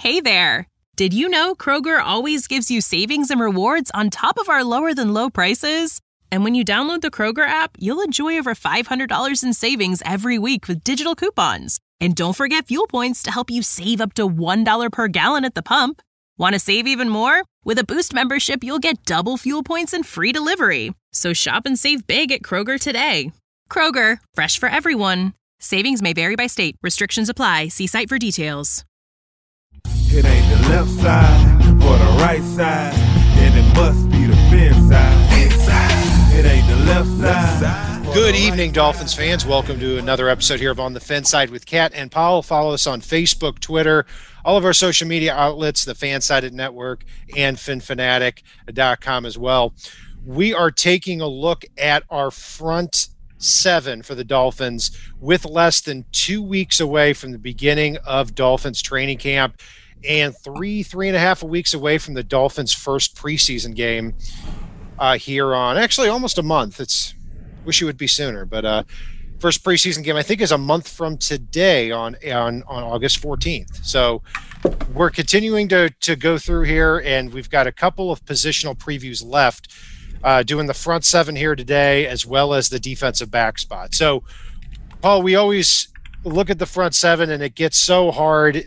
Hey there! Did you know Kroger always gives you savings and rewards on top of our lower-than-low prices? And when you download the Kroger app, you'll enjoy over $500 in savings every week with digital coupons. And don't forget fuel points to help you save up to $1 per gallon at the pump. Want to save even more? With a Boost membership, you'll get double fuel points and free delivery. So shop and save big at Kroger today. Kroger, fresh for everyone. Savings may vary by state. Restrictions apply. See site for details. It ain't the left side or the right side, and it must be the fin side. It ain't the left side. Good evening, Dolphins fans. Welcome to another episode here of On the Fin Side with Cat and Powell. Follow us on Facebook, Twitter, all of our social media outlets, the Fansided Network, and FinFanatic.com as well. We are taking a look at our front seven for the Dolphins with less than 2 weeks away from the beginning of Dolphins training camp and three and a half weeks away from the Dolphins' first preseason game here on actually almost a month. Wish it would be sooner, but first preseason game I think is a month from today on August 14th. So we're continuing to go through here, and we've got a couple of positional previews left, doing the front seven here today as well as the defensive back spot. So Paul, we always look at the front seven, and it gets so hard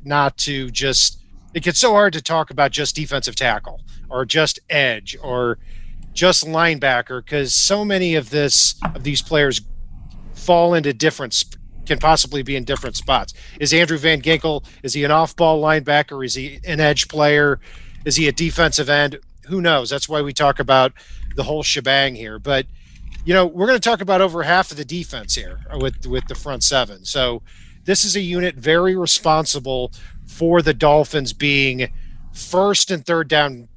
to talk about just defensive tackle or just edge or just linebacker, because so many of these players fall into can possibly be in different spots. Is Andrew Van Ginkel, is he an off-ball linebacker? Is he an edge player? Is he a defensive end? Who knows? That's why we talk about the whole shebang here. But, we're going to talk about over half of the defense here with the front seven. So this is a unit very responsible for the Dolphins being first and third down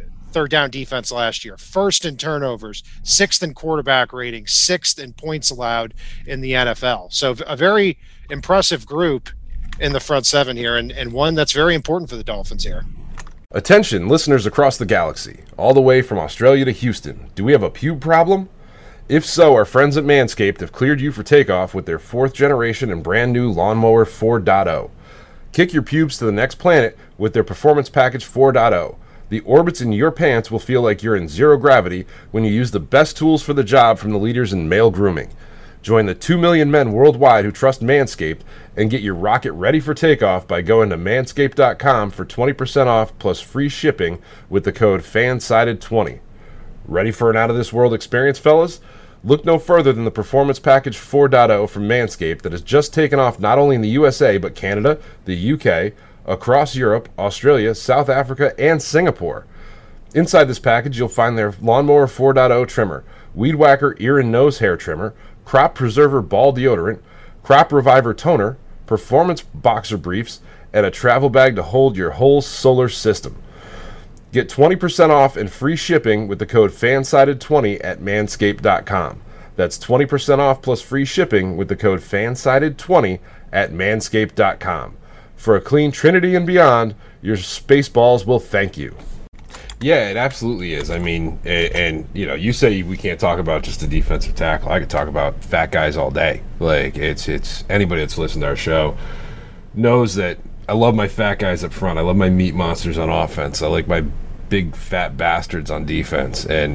defense last year, first in turnovers, sixth in quarterback rating, sixth in points allowed in the NFL. So a very impressive group in the front seven here, and one that's very important for the Dolphins here. Attention, listeners across the galaxy, all the way from Australia to Houston. Do we have a pube problem? If so, our friends at Manscaped have cleared you for takeoff with their 4th generation and brand new Lawnmower 4.0. Kick your pubes to the next planet with their Performance Package 4.0. The orbits in your pants will feel like you're in zero gravity when you use the best tools for the job from the leaders in male grooming. Join the 2 million men worldwide who trust Manscaped and get your rocket ready for takeoff by going to manscaped.com for 20% off plus free shipping with the code FANSIDED20. Ready for an out-of-this-world experience, fellas? Look no further than the Performance Package 4.0 from Manscaped that has just taken off not only in the USA, but Canada, the UK, across Europe, Australia, South Africa, and Singapore. Inside this package, you'll find their Lawnmower 4.0 trimmer, Weed Whacker ear and nose hair trimmer, Crop Preserver ball deodorant, Crop Reviver toner, Performance boxer briefs, and a travel bag to hold your whole solar system. Get 20% off and free shipping with the code FANSIDED20 at manscaped.com. That's 20% off plus free shipping with the code FANSIDED20 at manscaped.com. For a clean trinity and beyond, your spaceballs will thank you. Yeah, it absolutely is. I mean, and you say we can't talk about just the defensive tackle. I could talk about fat guys all day. Like, it's anybody that's listened to our show knows that I love my fat guys up front. I love my meat monsters on offense. I like my big fat bastards on defense. And,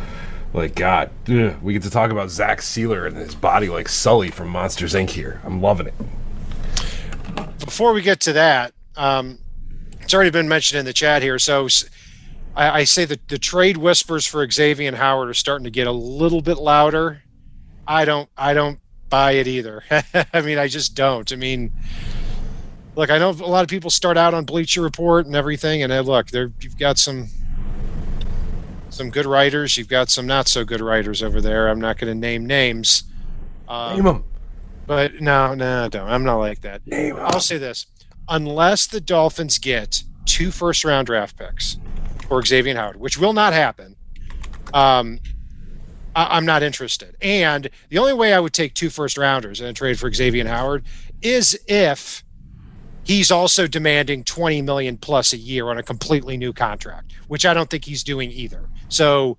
God, we get to talk about Zach Sealer and his body like Sully from Monsters, Inc. here. I'm loving it. Before we get to that, it's already been mentioned in the chat here. So I say that the trade whispers for Xavier Howard are starting to get a little bit louder. I don't buy it either. I mean, I just don't. I mean, look, I know a lot of people start out on Bleacher Report and everything, and look, you've got some good writers. You've got some not so good writers over there. I'm not going to name names. Name them. But no, don't. I'm not like that. I'll say this. Unless the Dolphins get 2 first-round draft picks for Xavier Howard, which will not happen, I'm not interested. And the only way I would take 2 first-rounders in a trade for Xavier Howard is if he's also demanding $20 million plus a year on a completely new contract, which I don't think he's doing either. So,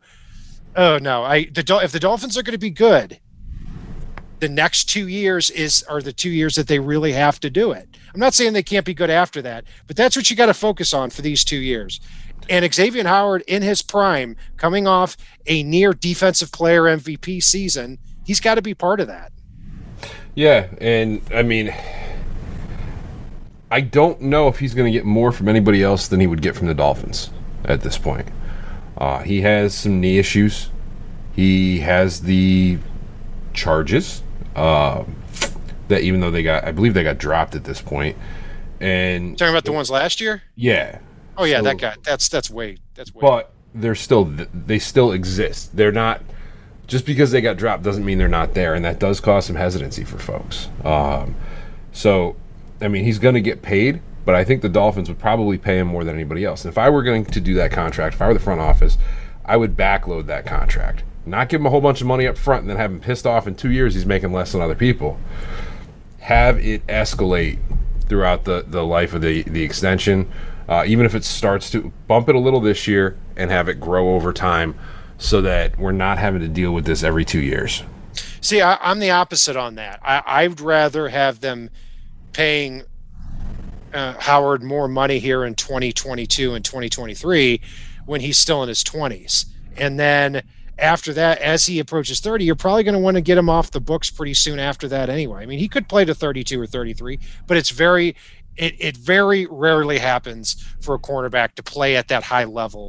if the Dolphins are going to be good, the next 2 years are the 2 years that they really have to do it. I'm not saying they can't be good after that, but that's what you got to focus on for these 2 years. And Xavier Howard in his prime, coming off a near defensive player MVP season, he's got to be part of that. Yeah, and I mean, I don't know if he's going to get more from anybody else than he would get from the Dolphins at this point. He has some knee issues. He has the charges that even though I believe they got dropped at this point. And talking about the ones last year? Yeah. Oh yeah, So, that guy. That's way. But they still exist. They're not, just because they got dropped doesn't mean they're not there, and that does cause some hesitancy for folks. So, I mean, he's going to get paid, but I think the Dolphins would probably pay him more than anybody else. And if I were going to do that contract, if I were the front office, I would backload that contract. Not give him a whole bunch of money up front and then have him pissed off in 2 years he's making less than other people. Have it escalate throughout the life of the extension, even if it starts to bump it a little this year and have it grow over time so that we're not having to deal with this every 2 years. See, I'm the opposite on that. I'd rather have them paying Howard more money here in 2022 and 2023 when he's still in his 20s. And then after that, as he approaches 30, you're probably going to want to get him off the books pretty soon after that anyway. I mean, he could play to 32 or 33, but it very rarely happens for a cornerback to play at that high level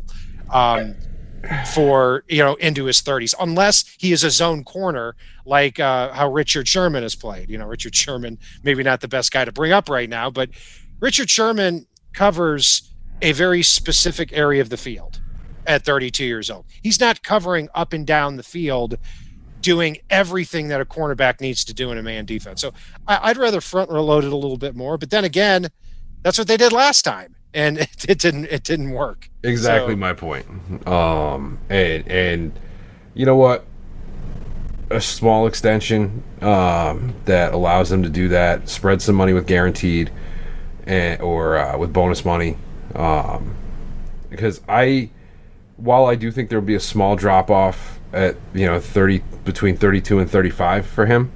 for, into his 30s, unless he is a zone corner like how Richard Sherman has played. Richard Sherman, maybe not the best guy to bring up right now, but Richard Sherman covers a very specific area of the field at 32 years old. He's not covering up and down the field doing everything that a cornerback needs to do in a man defense. So I'd rather front load it a little bit more, but then again, that's what they did last time, and it didn't work. Exactly my point. And you know what? A small extension that allows them to do that, spread some money with guaranteed or with bonus money. Because while I do think there will be a small drop off at 30 between 32 and 35 for him,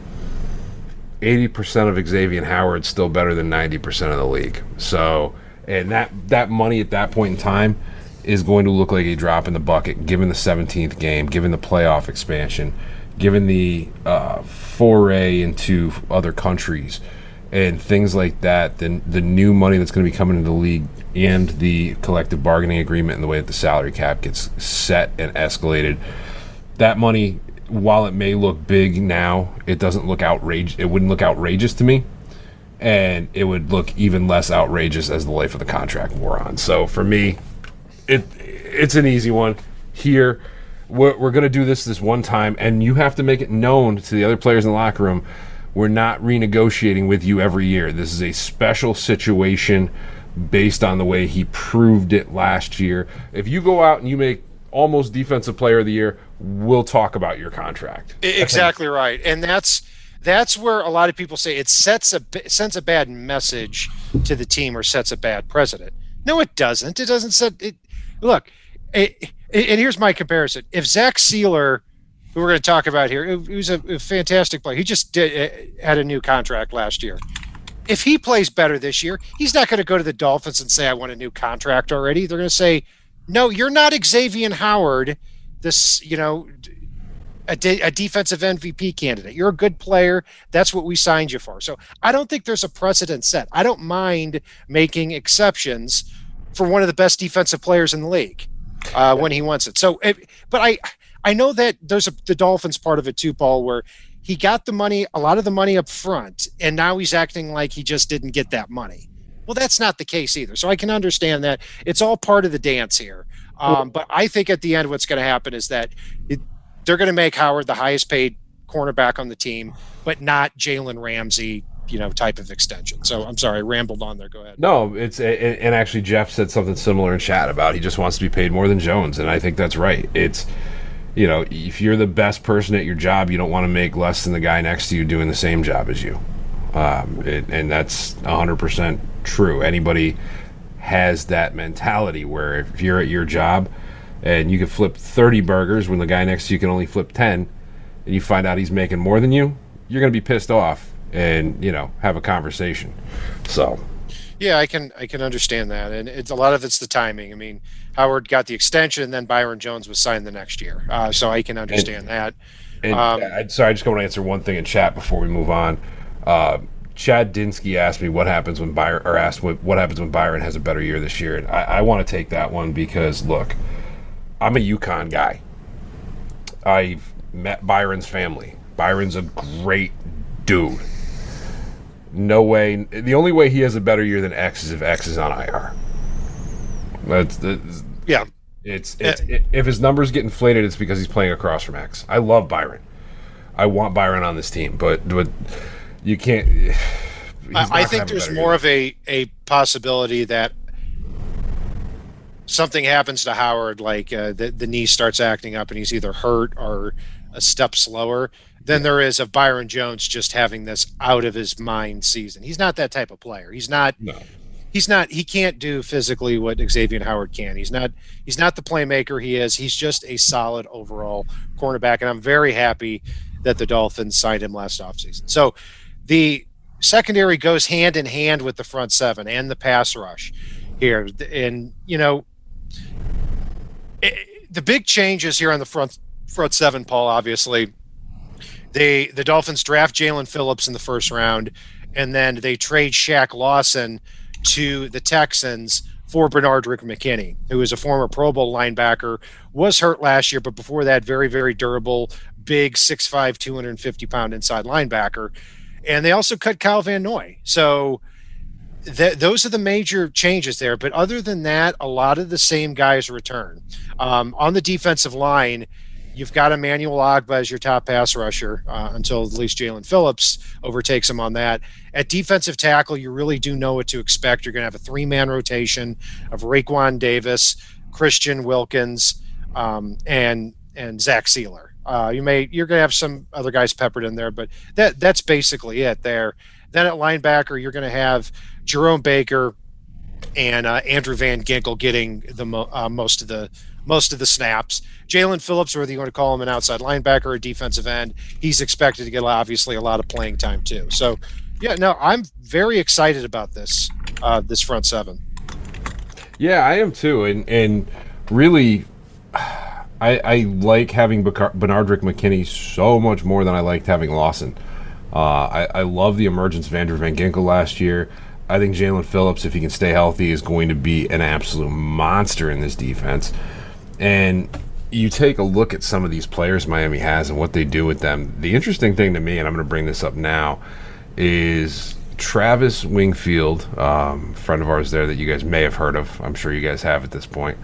80% of Xavier Howard's still better than 90% of the league. So, and that money at that point in time is going to look like a drop in the bucket, given the 17th game, given the playoff expansion, given the foray into other countries and things like that. Then the new money that's going to be coming into the league and the collective bargaining agreement and the way that the salary cap gets set and escalated, that money, while it may look big now, it doesn't look outrageous. It wouldn't look outrageous to me, and it would look even less outrageous as the life of the contract wore on. So for me, it's an easy one. Here, we're going to do this one time, and you have to make it known to the other players in the locker room, we're not renegotiating with you every year. This is a special situation based on the way he proved it last year. If you go out and you make almost defensive player of the year, we'll talk about your contract. Exactly right. And that's where a lot of people say it sends a bad message to the team or sets a bad precedent. No, it doesn't. It doesn't set it. Look, and here's my comparison. If Zach Sealer, who we're going to talk about here, he was a fantastic player. He just had a new contract last year. If he plays better this year, he's not going to go to the Dolphins and say, I want a new contract already. They're going to say, no, you're not Xavier Howard, this, a defensive MVP candidate. You're a good player. That's what we signed you for. So I don't think there's a precedent set. I don't mind making exceptions for one of the best defensive players in the league when he wants it. So, but I know that there's the Dolphins part of it too, Paul, where he got the money, a lot of the money up front, and now he's acting like he just didn't get that money. Well, that's not the case either. So I can understand that. It's all part of the dance here. But I think at the end what's going to happen is that they're going to make Howard the highest paid cornerback on the team, but not Jalen Ramsey, type of extension. So I'm sorry, I rambled on there. Go ahead. No, and actually Jeff said something similar in chat about he just wants to be paid more than Jones, and I think that's right. It's, if you're the best person at your job, you don't want to make less than the guy next to you doing the same job as you. And that's 100% true. Anybody has that mentality where if you're at your job and you can flip 30 burgers when the guy next to you can only flip 10, and you find out he's making more than you, you're going to be pissed off and have a conversation. So yeah, I can understand that, and it's a lot of it's the timing. I mean, Howard got the extension, and then Byron Jones was signed the next year, so I can understand that. And sorry, I just want to answer one thing in chat before we move on. Chad Dinsky asked me what happens when Byron has a better year this year, and I want to take that one because look, I'm a UConn guy. I've met Byron's family. Byron's a great dude. No way. The only way he has a better year than X is if X is on IR. Yeah. If his numbers get inflated, it's because he's playing across from X. I love Byron. I want Byron on this team, but you can't. I think there's more of a possibility that something happens to Howard, like the knee starts acting up and he's either hurt or a step slower, than there is of Byron Jones just having this out of his mind season. He's not that type of player. He's not. No. He can't do physically what Xavier Howard can. He's not the playmaker he is. He's just a solid overall cornerback, and I'm very happy that the Dolphins signed him last offseason. So the secondary goes hand in hand with the front seven and the pass rush here. And, the big changes here on the front seven, Paul, obviously. The Dolphins draft Jalen Phillips in the first round, and then they trade Shaq Lawson to the Texans for Benardrick McKinney, who is a former Pro Bowl linebacker, was hurt last year, but before that, very, very durable, big 6'5", 250-pound inside linebacker. And they also cut Kyle Van Noy. So those are the major changes there. But other than that, a lot of the same guys return. On the defensive line, you've got Emmanuel Ogbah as your top pass rusher until at least Jalen Phillips overtakes him on that. At defensive tackle, you really do know what to expect. You're going to have a three-man rotation of Raekwon Davis, Christian Wilkins, and Zach Sealer. You're going to have some other guys peppered in there, but that's basically it there. Then at linebacker, you're going to have Jerome Baker and Andrew Van Ginkel getting the most of the snaps. Jalen Phillips, whether you want to call him an outside linebacker or defensive end, he's expected to get obviously a lot of playing time too. So, yeah, no, I'm very excited about this front seven. Yeah, I am too, and really, I like having Benardrick McKinney so much more than I liked having Lawson. I love the emergence of Andrew Van Ginkel last year. I think Jalen Phillips, if he can stay healthy, is going to be an absolute monster in this defense. And you take a look at some of these players Miami has and what they do with them. The interesting thing to me, and I'm going to bring this up now, is Travis Wingfield, friend of ours there that you guys may have heard of. I'm sure you guys have at this point.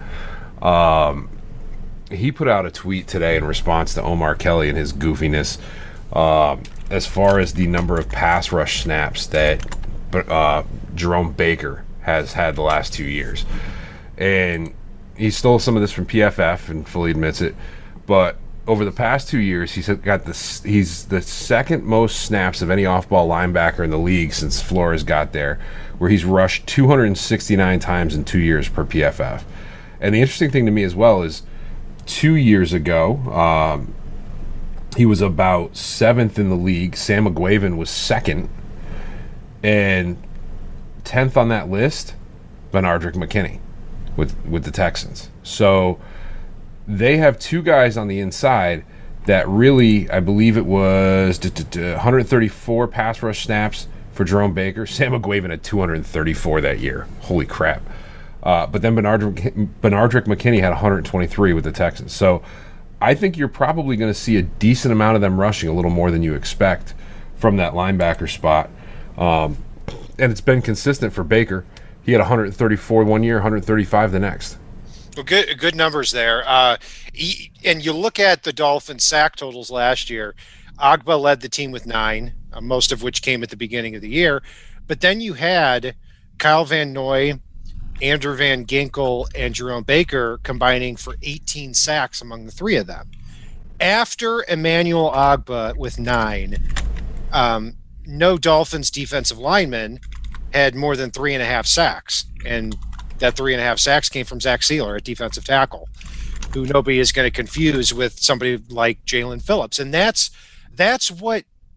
He put out a tweet today in response to Omar Kelly and his goofiness as far as the number of pass rush snaps that Jerome Baker has had the last 2 years. And he stole some of this from PFF and fully admits it. But over the past 2 years, he's the second most snaps of any off-ball linebacker in the league since Flores got there, where he's rushed 269 times in 2 years per PFF. And the interesting thing to me as well is 2 years ago, he was about 7th in the league. Sam McGuavin was 2nd. And 10th on that list, Benardrick McKinney with the Texans. So they have two guys on the inside that really, I believe it was 134 pass rush snaps for Jerome Baker. Sam McGuavin had 234 that year. Holy crap. But then Benardrick McKinney had 123 with the Texans. So I think you're probably going to see a decent amount of them rushing, a little more than you expect from that linebacker spot. And it's been consistent for Baker. He had 134 one year, 135 the next. Well, good numbers there. And you look at the Dolphins' sack totals last year. Ogbah led the team with 9, most of which came at the beginning of the year. But then you had Kyle Van Noy, Andrew Van Ginkel, and Jerome Baker combining for 18 sacks among the three of them. After Emmanuel Ogbah with 9, no Dolphins defensive lineman had more than 3.5 sacks. And that 3.5 sacks came from Zach Sealer at defensive tackle, who nobody is going to confuse with somebody like Jalen Phillips. And that's what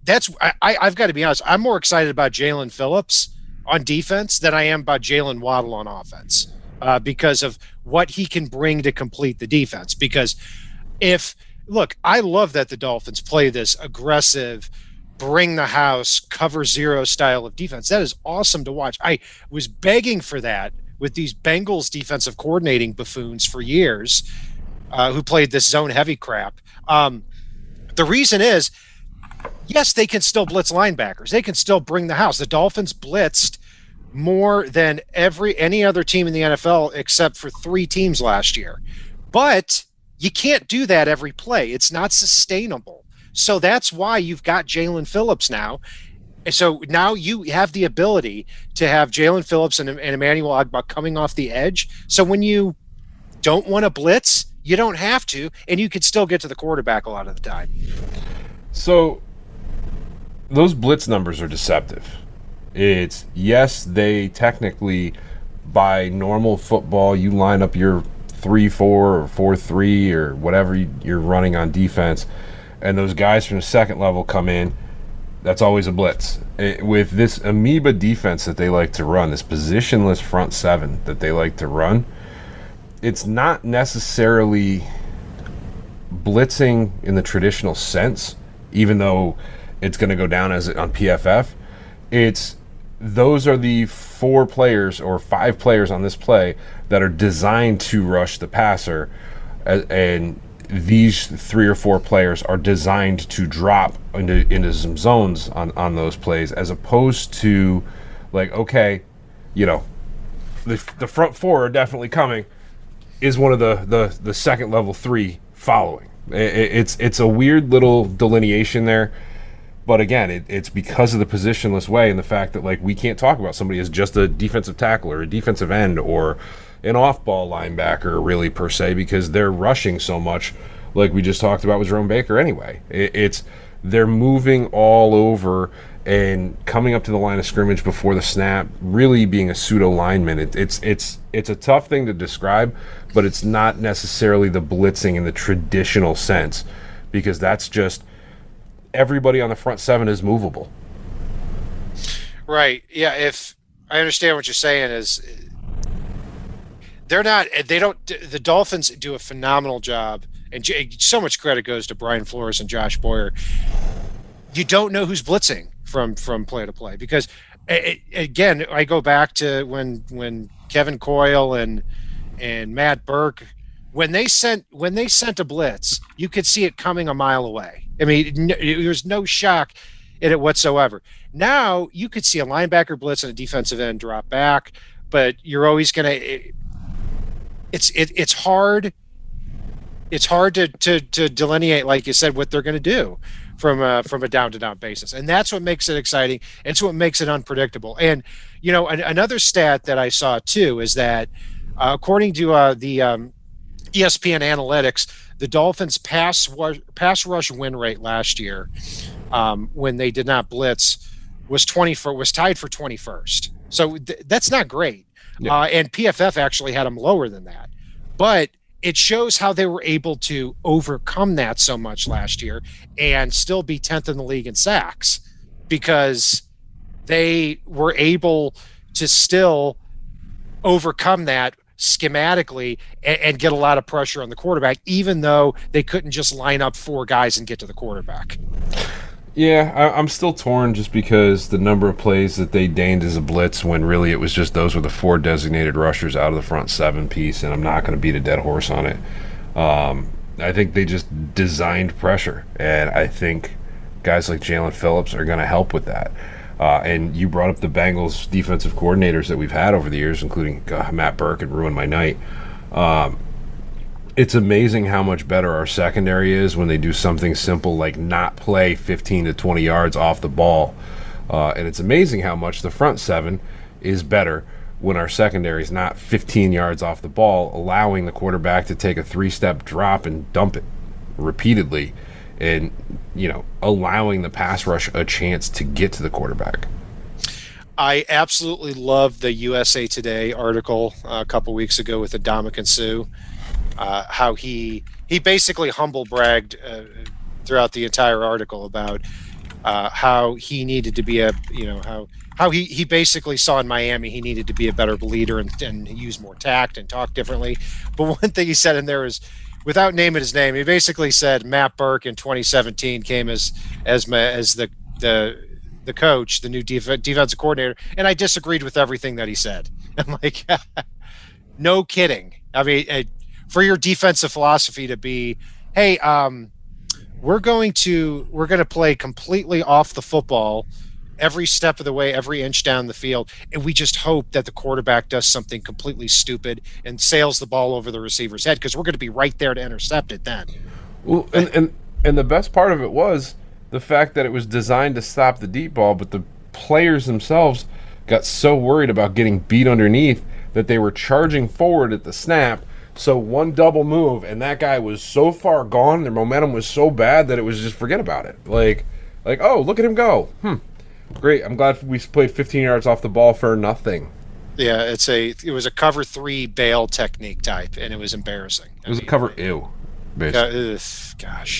I've got to be honest. I'm more excited about Jalen Phillips on defense than I am about Jalen Waddle on offense because of what he can bring to complete the defense. Because I love that the Dolphins play this aggressive, bring the house, cover zero style of defense. That is awesome to watch. I was begging for that with these Bengals defensive coordinating buffoons for years who played this zone heavy crap. The reason is, yes, they can still blitz linebackers. They can still bring the house. The Dolphins blitzed more than any other team in the NFL except for 3 teams last year. But you can't do that every play. It's not sustainable. So that's why you've got Jalen Phillips now. So now you have the ability to have Jalen Phillips and Emmanuel Ogbah coming off the edge. So when you don't want to blitz, you don't have to, and you can still get to the quarterback a lot of the time. So those blitz numbers are deceptive. It's, yes, they technically, by normal football, you line up your 3-4 or 4-3 or whatever you're running on defense, and those guys from the second level come in. That's always a blitz. With this amoeba defense that they like to run, this positionless front seven that they like to run, it's not necessarily blitzing in the traditional sense, even though it's going to go down as on PFF. Those are the 4 players or 5 players on this play that are designed to rush the passer, and these 3 or 4 players are designed to drop into some zones on those plays, as opposed to like, okay, the front 4 are definitely coming, is one of the second level 3 following. It's a weird little delineation there. But again, it's because of the positionless way and the fact that, like, we can't talk about somebody as just a defensive tackle or a defensive end or an off-ball linebacker, really, per se, because they're rushing so much, like we just talked about with Jerome Baker anyway. They're moving all over and coming up to the line of scrimmage before the snap, really being a pseudo lineman. It's a tough thing to describe, but it's not necessarily the blitzing in the traditional sense, because that's just everybody on the front 7 is movable. Right. Yeah. If I understand what you're saying is the Dolphins do a phenomenal job, and so much credit goes to Brian Flores and Josh Boyer. You don't know who's blitzing from play to play, because again, I go back to when Kevin Coyle and Matt Burke, when they sent a blitz, you could see it coming a mile away. I mean, there was no shock in it whatsoever. Now you could see a linebacker blitz and a defensive end drop back, but you're always going to. It's hard. It's hard to delineate, like you said, what they're going to do from a down to down basis, and that's what makes it exciting. It's what makes it unpredictable. And another stat that I saw too is that according to the ESPN analytics, the Dolphins' pass rush win rate last year, when they did not blitz, was tied for 21st. So that's not great. Yeah. And PFF actually had them lower than that. But it shows how they were able to overcome that so much last year and still be 10th in the league in sacks, because they were able to still overcome that schematically and get a lot of pressure on the quarterback, even though they couldn't just line up 4 guys and get to the quarterback. Yeah, I'm still torn, just because the number of plays that they deigned as a blitz, when really it was just those were the 4 designated rushers out of the front 7 piece, and I'm not going to beat a dead horse on it. I think they just designed pressure, and I think guys like Jalen Phillips are going to help with that. And you brought up the Bengals defensive coordinators that we've had over the years, including Matt Burke, and ruined my night. It's amazing how much better our secondary is when they do something simple like not play 15 to 20 yards off the ball. And it's amazing how much the front 7 is better when our secondary is not 15 yards off the ball, allowing the quarterback to take a 3-step drop and dump it repeatedly, and allowing the pass rush a chance to get to the quarterback. I absolutely love the USA Today article a couple weeks ago with Ndamukong Suh. How he basically humble bragged throughout the entire article about how he needed to be how he basically saw in Miami he needed to be a better leader and use more tact and talk differently. But one thing he said in there is, without naming his name, he basically said Matt Burke in 2017 came as the coach, the new defensive coordinator, and I disagreed with everything that he said. I'm like, no kidding. I mean, for your defensive philosophy to be, hey, we're going to play completely off the football every step of the way, every inch down the field, and we just hope that the quarterback does something completely stupid and sails the ball over the receiver's head, because we're going to be right there to intercept it then. Well, and the best part of it was the fact that it was designed to stop the deep ball, but the players themselves got so worried about getting beat underneath that they were charging forward at the snap. So one double move, and that guy was so far gone, their momentum was so bad that it was just forget about it. Like, oh, look at him go. Great. I'm glad we played 15 yards off the ball for nothing. Yeah, it was a cover 3 bail technique type, and it was embarrassing. It was a cover ew, basically. Gosh.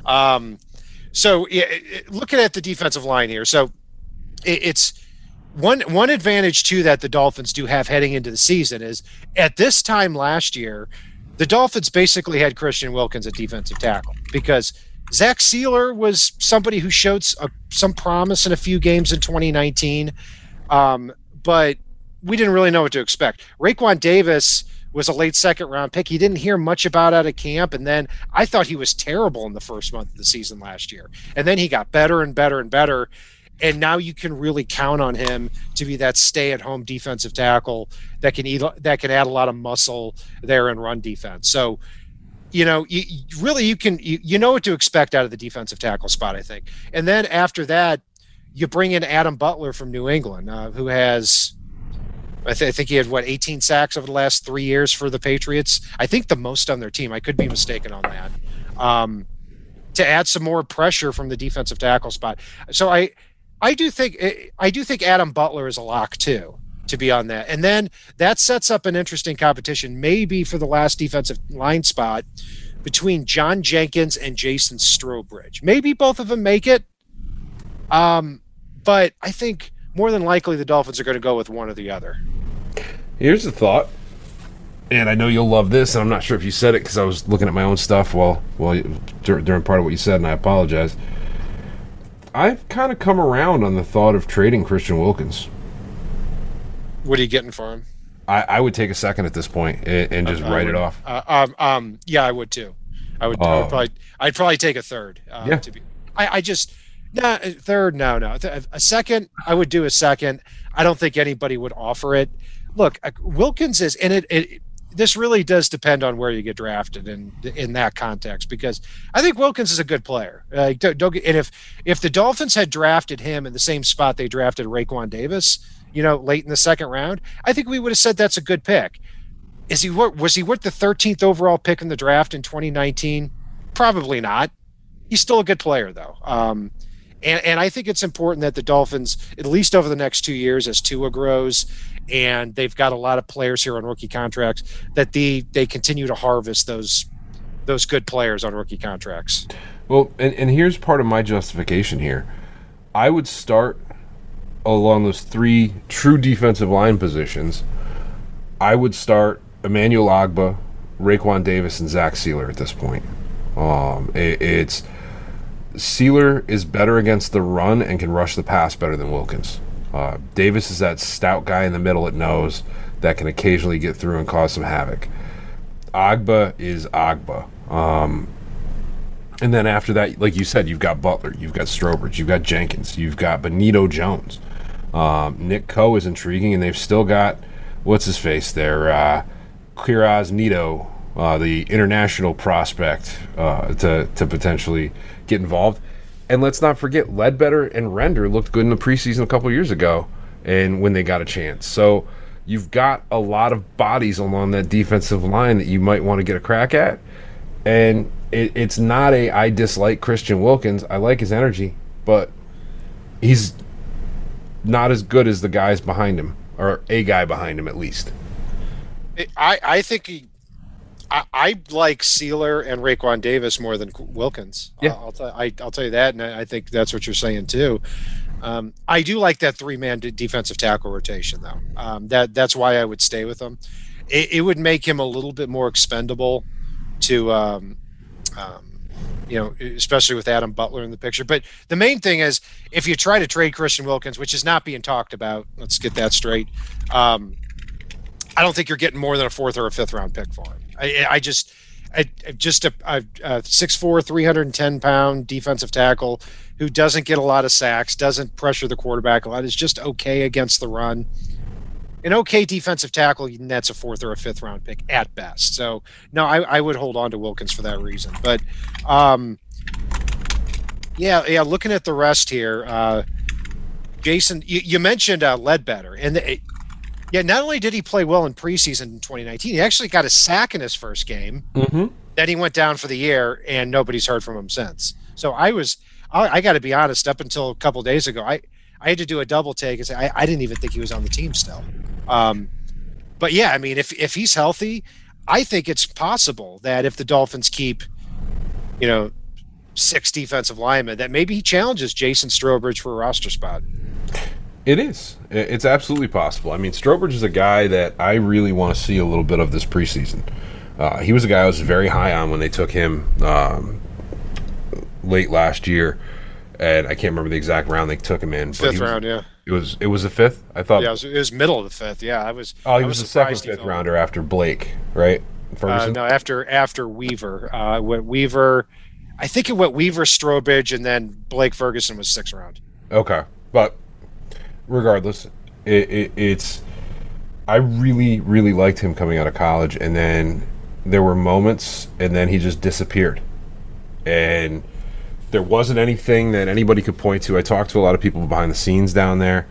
So looking at the defensive line here, so it's one advantage too that the Dolphins do have heading into the season is, at this time last year, the Dolphins basically had Christian Wilkins at defensive tackle, because Zach Sealer was somebody who showed some promise in a few games in 2019, but we didn't really know what to expect. Raekwon Davis was a late second-round pick. He didn't hear much about out of camp, and then I thought he was terrible in the first month of the season last year. And then he got better and better and better, and now you can really count on him to be that stay-at-home defensive tackle that can add a lot of muscle there in run defense. So, you know what to expect out of the defensive tackle spot, I think. And then after that, you bring in Adam Butler from New England, who has, I think he had 18 sacks over the last 3 years for the Patriots. I think the most on their team. I could be mistaken on that. To add some more pressure from the defensive tackle spot. So I do think Adam Butler is a lock too, to be on that. And then that sets up an interesting competition, maybe for the last defensive line spot, between John Jenkins and Jason Strowbridge. Maybe both of them make it. But I think more than likely the Dolphins are going to go with one or the other. Here's the thought, and I know you'll love this, and I'm not sure if you said it because I was looking at my own stuff during part of what you said, and I apologize. I've kind of come around on the thought of trading Christian Wilkins. What are you getting for him? I would take a second at this point and just write it off. Yeah, I would too. I'd probably take a third. Third. No. A second, I would do a second. I don't think anybody would offer it. Look, Wilkins is, and this really does depend on where you get drafted in that context, because I think Wilkins is a good player. And if the Dolphins had drafted him in the same spot they drafted Raekwon Davis, late in the second round, I think we would have said that's a good pick. Was he worth the 13th overall pick in the draft in 2019? Probably not. He's still a good player though. And I think it's important that the Dolphins, at least over the next 2 years, as Tua grows, and they've got a lot of players here on rookie contracts, that they continue to harvest those good players on rookie contracts. Well, and here's part of my justification here. I would start along those 3 true defensive line positions. I would start Emmanuel Ogbah, Raekwon Davis, and Zach Sealer at this point. Sealer is better against the run and can rush the pass better than Wilkins. Davis is that stout guy in the middle at nose that can occasionally get through and cause some havoc. Ogbah is Ogbah. And then after that, like you said, you've got Butler, you've got Strowbridge, you've got Jenkins, you've got Benito Jones. Nick Coe is intriguing, and they've still got, what's-his-face there, Quiroz Nito, the international prospect, to potentially get involved. And let's not forget, Ledbetter and Render looked good in the preseason a couple years ago, and when they got a chance. So you've got a lot of bodies along that defensive line that you might want to get a crack at. And it's not I dislike Christian Wilkins. I like his energy, but he's not as good as the guys behind him, or a guy behind him at least. I think I like Sealer and Raekwon Davis more than Wilkins. Yeah. I'll tell you that, and I think that's what you're saying too. I do like that 3-man defensive tackle rotation, though. That's why I would stay with him. It would make him a little bit more expendable to, especially with Adam Butler in the picture. But the main thing is, if you try to trade Christian Wilkins, which is not being talked about, let's get that straight. I don't think you're getting more than a 4th or a 5th round pick for him. I just a 6'4", 310-pound defensive tackle who doesn't get a lot of sacks, doesn't pressure the quarterback a lot, is just okay against the run. An okay defensive tackle, that's a 4th or a 5th round pick at best. So, no, I would hold on to Wilkins for that reason. But, looking at the rest here, Jason, you mentioned Ledbetter. And, not only did he play well in preseason in 2019, he actually got a sack in his first game. Mm-hmm. Then he went down for the year, and nobody's heard from him since. So I got to be honest, up until a couple of days ago, I had to do a double take and say I didn't even think he was on the team still. But yeah, I mean, if he's healthy, I think it's possible that if the Dolphins keep, 6 defensive linemen, that maybe he challenges Jason Strowbridge for a roster spot. It is. It's absolutely possible. I mean, Strowbridge is a guy that I really want to see a little bit of this preseason. He was a guy I was very high on when they took him late last year, and I can't remember the exact round they took him in. 5th round, yeah. It was the 5th. I thought. Yeah, it was middle of the 5th. Yeah, I was. Oh, he was the second 5th rounder after Blake, right? Ferguson? No, after Weaver. Went Weaver. I think it went Weaver, Strowbridge, and then Blake Ferguson was 6th round. Okay, but regardless, it's. I really, really liked him coming out of college, and then there were moments, and then he just disappeared, and there wasn't anything that anybody could point to. I talked to a lot of people behind the scenes down there,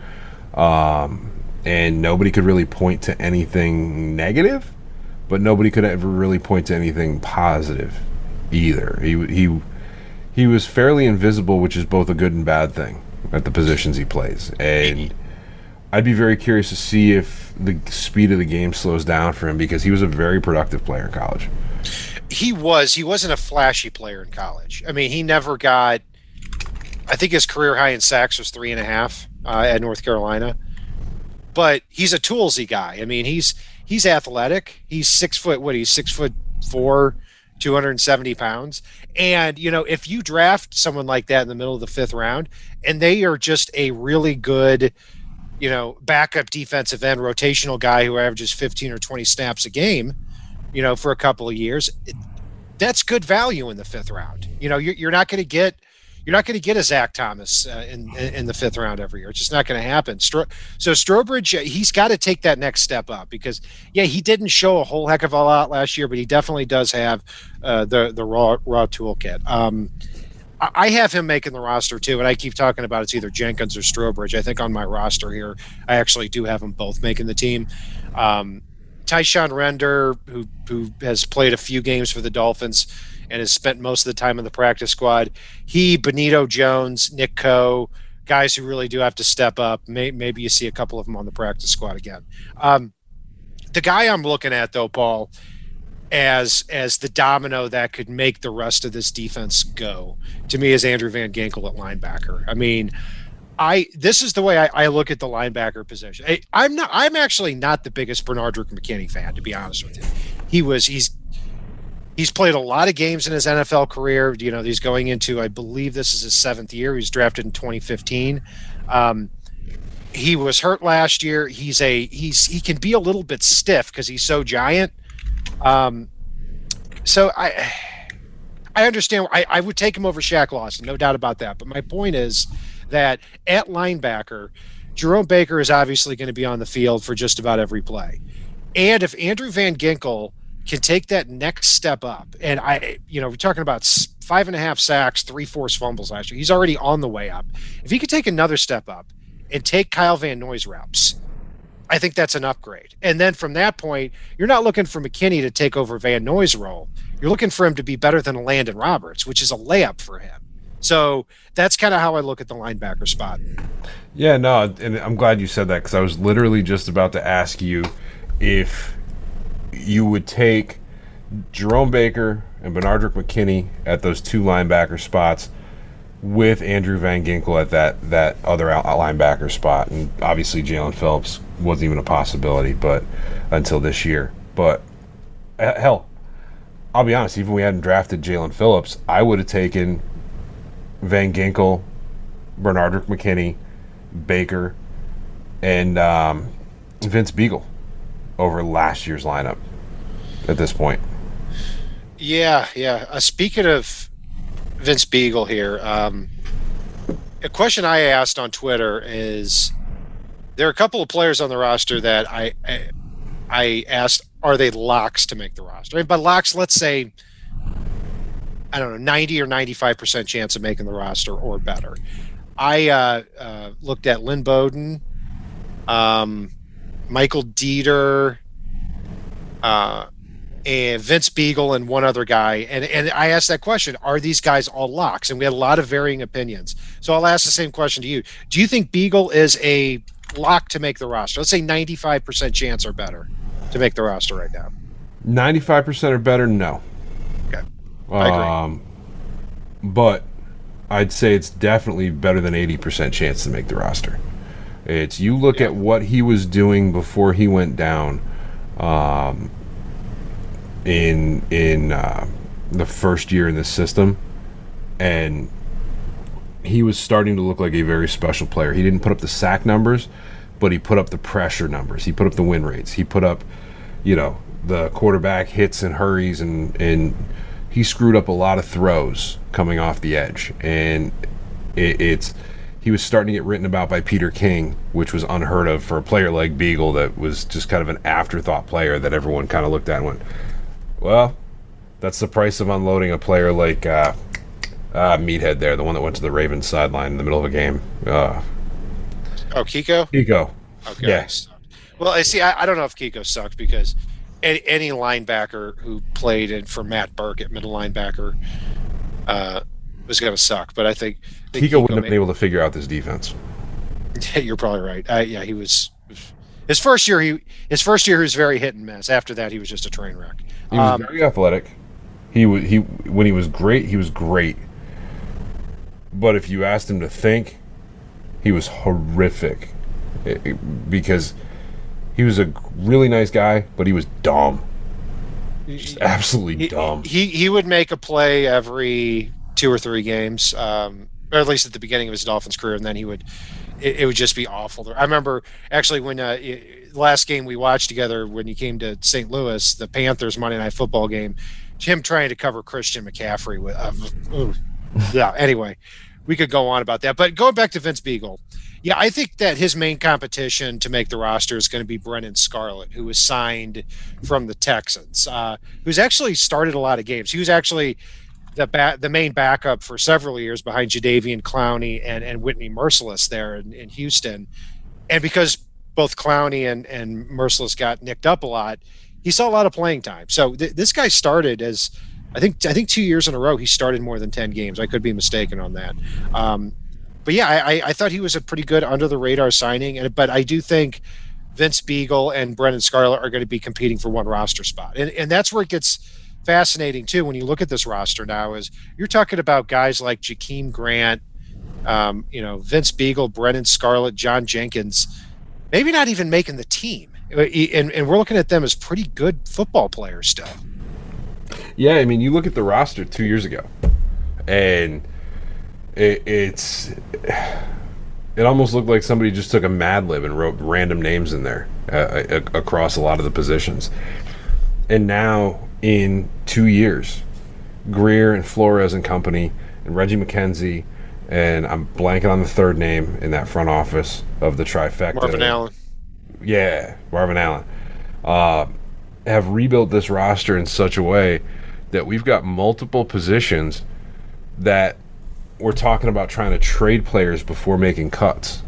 and nobody could really point to anything negative, but nobody could ever really point to anything positive either. He was fairly invisible, which is both a good and bad thing at the positions he plays. And I'd be very curious to see if the speed of the game slows down for him, because he was a very productive player in college. He wasn't a flashy player in college. I mean, he never got, I think his career high in sacks was 3.5 at North Carolina, but he's a toolsy guy. I mean, he's athletic. He's 6 foot, he's 6'4", 270 pounds. And, if you draft someone like that in the middle of the 5th round, and they are just a really good, backup defensive end, rotational guy who averages 15 or 20 snaps a game, for a couple of years, that's good value in the 5th round. You're not going to get a Zach Thomas in the 5th round every year. It's just not going to happen. So Strowbridge, he's got to take that next step up, because he didn't show a whole heck of a lot last year, but he definitely does have the raw toolkit. I have him making the roster too, and I keep talking about it's either Jenkins or Strowbridge. I think on my roster here, I actually do have them both making the team. Tyshawn Render, who has played a few games for the Dolphins and has spent most of the time in the practice squad. Benito Jones, Nick Coe, guys who really do have to step up. Maybe you see a couple of them on the practice squad again. The guy I'm looking at, though, Paul, as the domino that could make the rest of this defense go, to me, is Andrew Van Ginkel at linebacker. I mean, this is the way I look at the linebacker position. I'm actually not the biggest Bernardrick McKinney fan, to be honest with you. He's played a lot of games in his NFL career. He's going into, I believe this is his 7th year. He was drafted in 2015. He was hurt last year. He can be a little bit stiff because he's so giant. So I understand. I would take him over Shaq Lawson, no doubt about that. But my point is that at linebacker, Jerome Baker is obviously going to be on the field for just about every play. And if Andrew Van Ginkel can take that next step up, and we're talking about 5.5 sacks, 3 forced fumbles last year. He's already on the way up. If he could take another step up and take Kyle Van Noy's reps, I think that's an upgrade. And then from that point, you're not looking for McKinney to take over Van Noy's role. You're looking for him to be better than Landon Roberts, which is a layup for him. So that's kind of how I look at the linebacker spot. Yeah, no, and I'm glad you said that, because I was literally just about to ask you if you would take Jerome Baker and Bernardrick McKinney at those 2 linebacker spots, with Andrew Van Ginkel at that other linebacker spot. And obviously Jalen Phillips wasn't even a possibility but until this year. But hell, I'll be honest, even if we hadn't drafted Jalen Phillips, I would have taken Van Ginkel, Bernardrick McKinney, Baker, and Vince Beagle over last year's lineup at this point. Yeah. Speaking of Vince Beagle here, a question I asked on Twitter is, there are a couple of players on the roster that I asked, are they locks to make the roster? And by locks, let's say, I don't know, 90 or 95% chance of making the roster or better. I looked at Lynn Bowden, Michael Dieter, and Vince Beagle, and one other guy. And I asked that question, are these guys all locks? And we had a lot of varying opinions. So I'll ask the same question to you. Do you think Beagle is a lock to make the roster? Let's say 95% chance or better to make the roster right now. 95% or better, no. Okay. I agree. But I'd say it's definitely better than 80% chance to make the roster. It's, you look at what he was doing before he went down in the first year in the system, and he was starting to look like a very special player. He didn't put up the sack numbers, but he put up the pressure numbers. He put up the win rates. He put up, the quarterback hits and hurries, and he screwed up a lot of throws coming off the edge. And he was starting to get written about by Peter King, which was unheard of for a player like Beagle that was just kind of an afterthought player that everyone kind of looked at and went, well, that's the price of unloading a player like Meathead there, the one that went to the Ravens sideline in the middle of a game. Kiko? Kiko. Okay. Yeah. Well, I don't know if Kiko sucked, because any linebacker who played for Matt Burke at middle linebacker was going to suck. But I think Kiko wouldn't have been able to figure out this defense. You're probably right. He was his first year. He was very hit and miss. After that, he was just a train wreck. He was very athletic. When he was great, he was great. But if you asked him to think, he was horrific, because he was a really nice guy, but he was dumb. Just absolutely dumb. He would make a play every 2 or 3 games, or at least at the beginning of his Dolphins career, and then it would just be awful. I remember actually when last game we watched together, when he came to St. Louis, the Panthers Monday Night Football game, him trying to cover Christian McCaffrey with yeah. Anyway, we could go on about that, but going back to Vince Beagle, yeah, I think that his main competition to make the roster is going to be Brennan Scarlett, who was signed from the Texans, who's actually started a lot of games. He was actually the main backup for several years behind Jadeveon Clowney and Whitney Merciless there in Houston. And because both Clowney and Merciless got nicked up a lot, he saw a lot of playing time. So this guy started as, I think 2 years in a row, he started more than 10 games. I could be mistaken on that. But yeah, I thought he was a pretty good under the radar signing. But I do think Vince Beagle and Brennan Scarlett are going to be competing for one roster spot. And that's where it gets fascinating too, when you look at this roster now, is you're talking about guys like Jakeem Grant, Vince Beagle, Brennan Scarlett, John Jenkins, maybe not even making the team. And we're looking at them as pretty good football players still. Yeah, I mean, you look at the roster 2 years ago, and it almost looked like somebody just took a Mad Lib and wrote random names in there across a lot of the positions. And now, in 2 years, Greer and Flores and company, and Reggie McKenzie, and I'm blanking on the third name in that front office of the trifecta. Marvin Allen. Yeah, Marvin Allen. Have rebuilt this roster in such a way that we've got multiple positions that we're talking about trying to trade players before making cuts,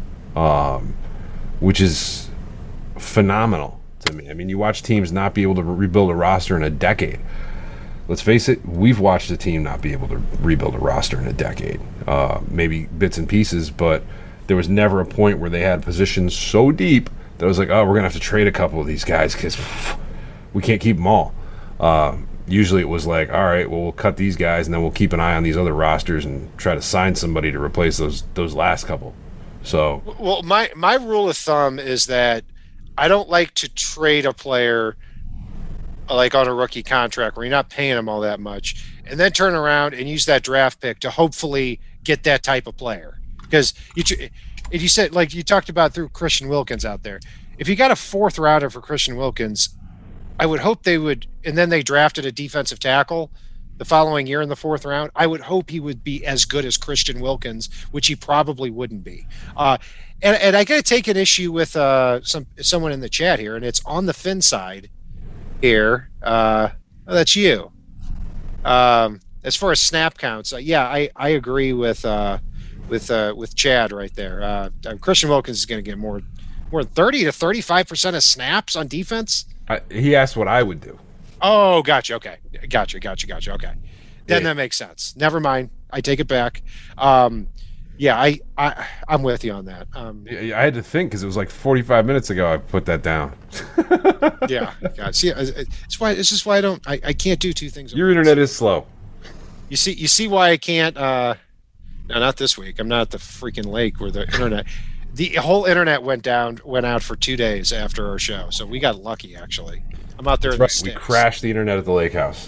which is phenomenal to me. I mean, you watch teams not be able to rebuild a roster in a decade. Let's face it, we've watched a team not be able to rebuild a roster in a decade. Maybe bits and pieces, but there was never a point where they had positions so deep that I was like, oh, we're going to have to trade a couple of these guys because we can't keep them all. Usually it was like, all right, well, we'll cut these guys, and then we'll keep an eye on these other rosters and try to sign somebody to replace those last couple. So, well, my rule of thumb is that I don't like to trade a player like on a rookie contract where you're not paying them all that much, and then turn around and use that draft pick to hopefully get that type of player. Because you said, like you talked about through Christian Wilkins out there, if you got a 4th rounder for Christian Wilkins, I would hope they would, and then they drafted a defensive tackle the following year in the 4th round, I would hope he would be as good as Christian Wilkins, which he probably wouldn't be. And I got to take an issue with someone in the chat here, and it's on the Finn side here. That's you. As far as snap counts, I agree with Chad right there. Christian Wilkins is going to get more than 30 to 35% of snaps on defense. He asked what I would do. Oh, gotcha. Okay. Gotcha. Okay. Then that makes sense. Never mind. I take it back. I'm with you on that. I had to think because it was like 45 minutes ago I put that down. Yeah. God. See, this is why I can't do two things. Your internet is slow. You see why I can't. No, not this week. I'm not at the freaking lake where the internet. The whole internet went out for 2 days after our show, so we got lucky. Actually, I'm out there in the sticks. We crashed the internet at the lake house.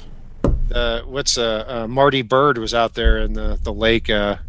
Marty Bird was out there in the lake,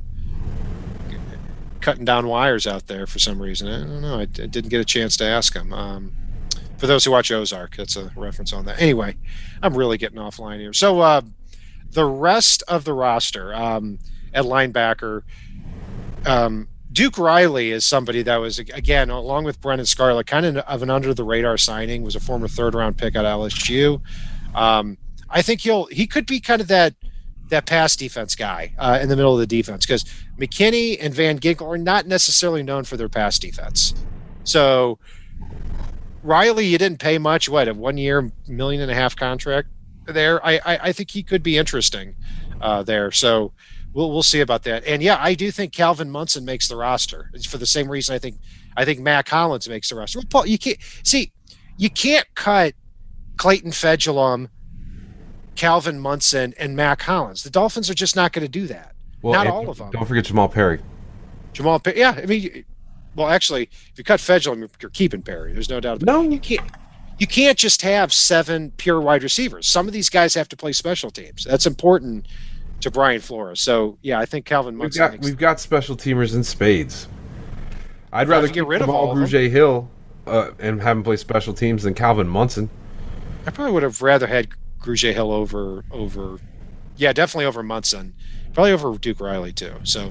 cutting down wires out there for some reason. I don't know. I didn't get a chance to ask him. For those who watch Ozark, that's a reference on that. Anyway, I'm really getting offline here. So the rest of the roster at linebacker. Duke Riley is somebody that was, again, along with Brennan Scarlett, kind of an under-the-radar signing, was a former third-round pick at LSU. I think he could be kind of that pass defense guy in the middle of the defense, because McKinney and Van Ginkel are not necessarily known for their pass defense. So Riley, you didn't pay much. What, a 1 year, $1.5 million contract there? I think he could be interesting there. So we'll see about that. And yeah, I do think Calvin Munson makes the roster. It's for the same reason I think Matt Collins makes the roster. Well, Paul, you can't cut Clayton Fedulum, Calvin Munson, and Matt Collins. The Dolphins are just not going to do that. Well, not all of them. Don't forget Jamal Perry. Yeah, I mean, well, actually, if you cut Fedulum, you're keeping Perry. There's no doubt about it. No, you can't just have 7 pure wide receivers. Some of these guys have to play special teams. That's important to Brian Flores. So yeah, I think Calvin Munson. We've got special teamers in spades. I'd rather get rid of all Grugier Hill and have him play special teams than Calvin Munson. I probably would have rather had Grugier Hill over definitely over Munson, probably over Duke Riley too. So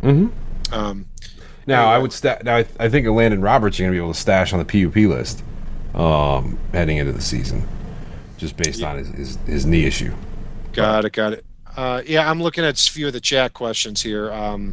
now I would I think Landon Roberts you're going to be able to stash on the PUP list heading into the season, just based on his knee issue. Got it. I'm looking at a few of the chat questions here.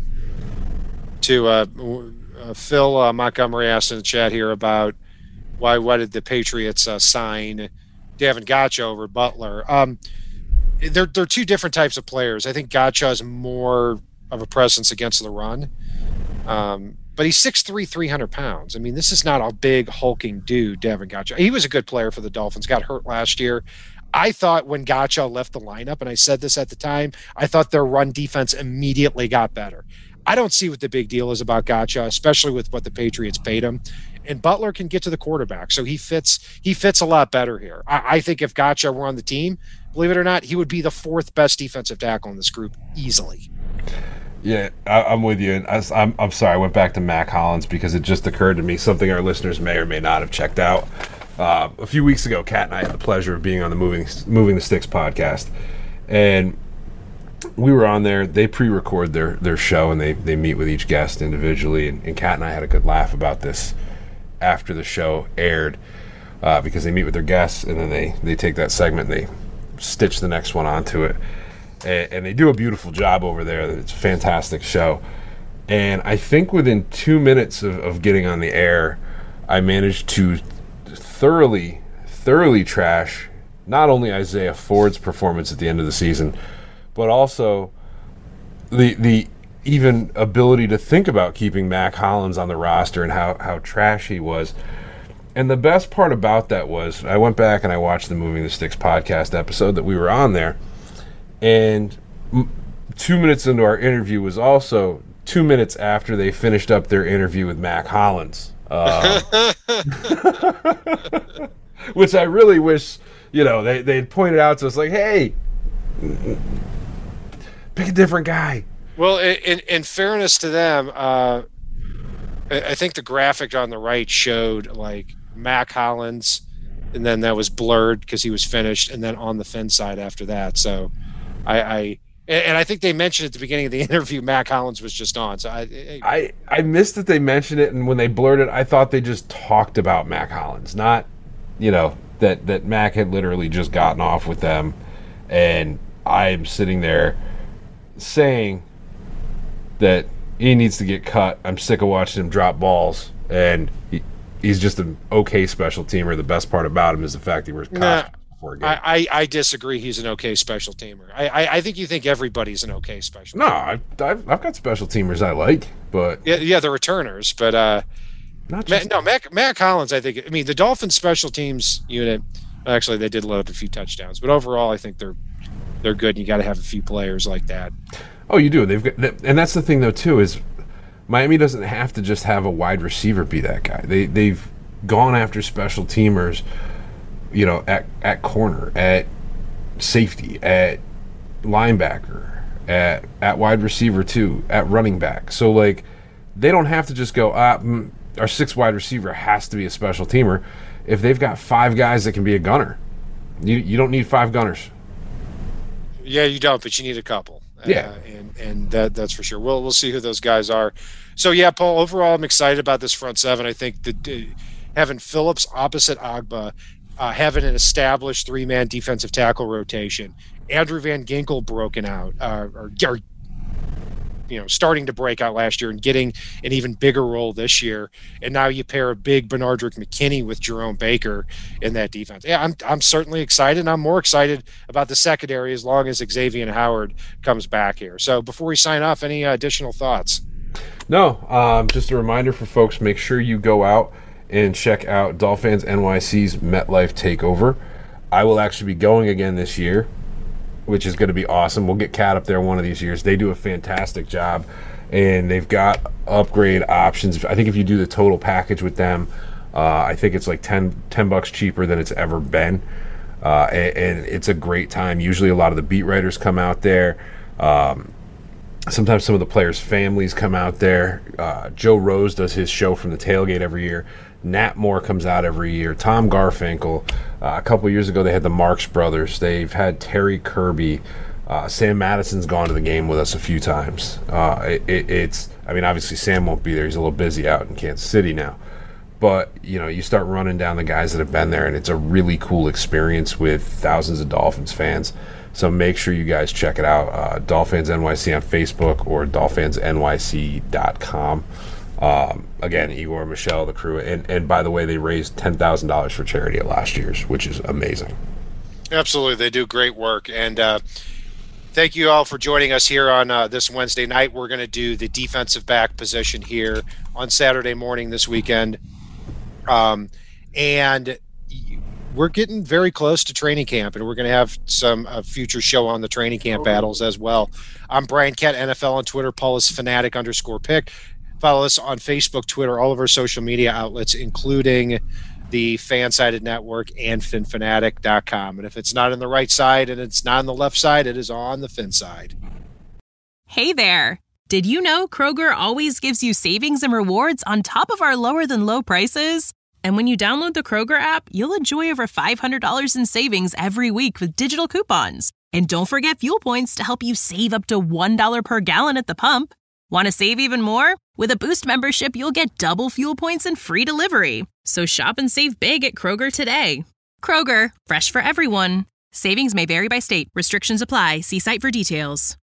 Phil Montgomery asked in the chat here about why did the Patriots sign Davin Gotcha over Butler. They're two different types of players. I think Gotcha is more of a presence against the run, but he's 6'3", 300 pounds. I mean, this is not a big hulking dude, Davin Gotcha. He was a good player for the Dolphins. Got hurt last year. I thought when Gotcha left the lineup, and I said this at the time, I thought their run defense immediately got better. I don't see what the big deal is about Gotcha, especially with what the Patriots paid him. And Butler can get to the quarterback, so he fits a lot better here. I think if Gotcha were on the team, believe it or not, he would be the 4th best defensive tackle in this group easily. Yeah, I'm with you. And I'm sorry, I went back to Matt Collins because it just occurred to me something our listeners may or may not have checked out. A few weeks ago, Kat and I had the pleasure of being on the Moving the Sticks podcast, and we were on there. They pre-record their show, and they meet with each guest individually, and Kat and I had a good laugh about this after the show aired, because they meet with their guests, and then they take that segment and they stitch the next one onto it, and they do a beautiful job over there. It's a fantastic show, and I think within 2 minutes of getting on the air, I managed to thoroughly trash not only Isaiah Ford's performance at the end of the season, but also the even ability to think about keeping Mac Hollins on the roster and how trash he was. And the best part about that was I went back and I watched the Moving the Sticks podcast episode that we were on there. And 2 minutes into our interview was also 2 minutes after they finished up their interview with Mac Hollins. Which I really wish, they'd pointed out to us like, hey, pick a different guy. Well, in fairness to them, I think the graphic on the right showed like Mac Hollins, and then that was blurred because he was finished, and then on the Finn side after that. So I think they mentioned at the beginning of the interview Mac Hollins was just on. So I missed that they mentioned it, and when they blurred it, I thought they just talked about Mac Hollins, not that Mac had literally just gotten off with them, and I'm sitting there saying that he needs to get cut. I'm sick of watching him drop balls, and he's just an okay special teamer. The best part about him is the fact he wears costumes before a game. I disagree. He's an okay special teamer. I think you think everybody's an okay special teamer. No, I've got special teamers I like, but yeah, the returners, but not just Mac Hollins. I think. I mean, the Dolphins special teams unit. Actually, they did load a few touchdowns, but overall, I think they're good. And you got to have a few players like that. Oh, you do. They've got, and that's the thing though too is Miami doesn't have to just have a wide receiver be that guy. They've gone after special teamers, at corner, at safety, at linebacker, at wide receiver too, at running back. So like, they don't have to just go. Our sixth wide receiver has to be a special teamer. If they've got 5 guys that can be a gunner, you don't need 5 gunners. Yeah, you don't, but you need a couple. Yeah, and that's for sure. We'll see who those guys are. So yeah, Paul. Overall, I'm excited about this front seven. I think that having Phillips opposite Agba, having an established 3-man defensive tackle rotation, Andrew Van Ginkel broken out, or starting to break out last year and getting an even bigger role this year. And now you pair a big Benardrick McKinney with Jerome Baker in that defense. Yeah, I'm certainly excited. And I'm more excited about the secondary as long as Xavier Howard comes back here. So before we sign off, any additional thoughts? No, just a reminder for folks, make sure you go out and check out Dolphins NYC's MetLife Takeover. I will actually be going again this year, which is going to be awesome. We'll get Cat up there one of these years. They do a fantastic job, and they've got upgrade options. I think if you do the total package with them, I think it's like $10 cheaper than it's ever been, and it's a great time. Usually a lot of the beat writers come out there. Sometimes some of the players' families come out there. Joe Rose does his show from the tailgate every year. Nat Moore comes out every year. Tom Garfinkel. A couple years ago, they had the Marks brothers. They've had Terry Kirby. Sam Madison's gone to the game with us a few times. Obviously Sam won't be there. He's a little busy out in Kansas City now. But, you start running down the guys that have been there, and it's a really cool experience with thousands of Dolphins fans. So make sure you guys check it out. Dolphins NYC on Facebook or dolphinsnyc.com. Again, Igor, Michelle, the crew. And by the way, they raised $10,000 for charity at last year's, which is amazing. Absolutely. They do great work. And thank you all for joining us here on this Wednesday night. We're going to do the defensive back position here on Saturday morning this weekend. And we're getting very close to training camp, and we're going to have some future show on the training camp battles as well. I'm Brian Kett, NFL on Twitter. Paul is fanatic_pick. Follow us on Facebook, Twitter, all of our social media outlets, including the Fansided Network and FinFanatic.com. And if it's not on the right side and it's not on the left side, it is on the Fin side. Hey there. Did you know Kroger always gives you savings and rewards on top of our lower than low prices? And when you download the Kroger app, you'll enjoy over $500 in savings every week with digital coupons. And don't forget fuel points to help you save up to $1 per gallon at the pump. Want to save even more? With a Boost membership, you'll get double fuel points and free delivery. So shop and save big at Kroger today. Kroger, fresh for everyone. Savings may vary by state. Restrictions apply. See site for details.